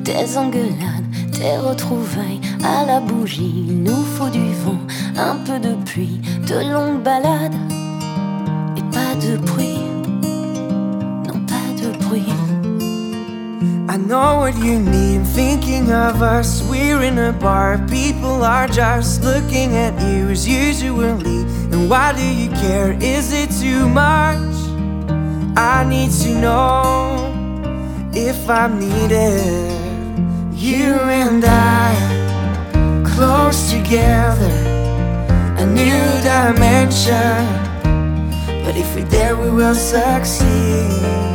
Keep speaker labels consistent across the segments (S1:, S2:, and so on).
S1: Des engueulades, des retrouvailles à la bougie. Il nous faut du vent, un peu de pluie, de longues balades et pas de bruit. Non, pas de bruit.
S2: I know what you need, I'm thinking of us. We're in a bar, people are just looking at you as usually. And why do you care? Is it too much? I need to know if I'm needed. You and I, close together, a new dimension. But if we're there, we will succeed.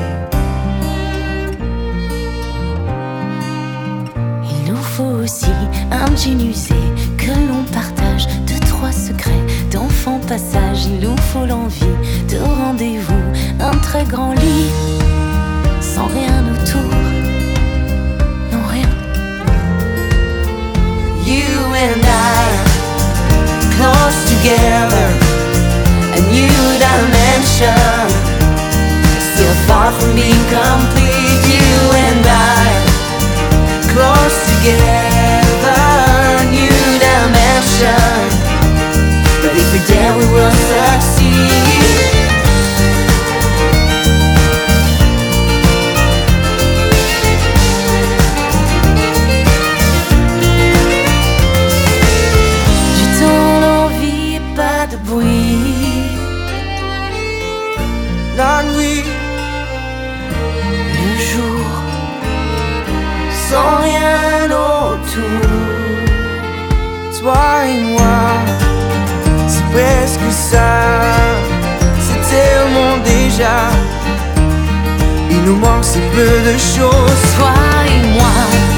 S1: Il nous faut aussi un jean usé que l'on partage, deux, trois secrets d'enfants passage. Il nous faut l'envie de rendez-vous, un très grand lit, sans rien autour, non rien.
S2: You and I, close together, a new dimension. Still far from being complete. You and I, close together, new dimension. But if we're there, we will succeed.
S1: Du temps, l'envie et pas de bruit.
S2: La nuit,
S1: Le jour,
S2: sans rien autour. Toi et moi, c'est presque ça. C'est tellement déjà. Il nous manque si peu de choses.
S1: toi et moi.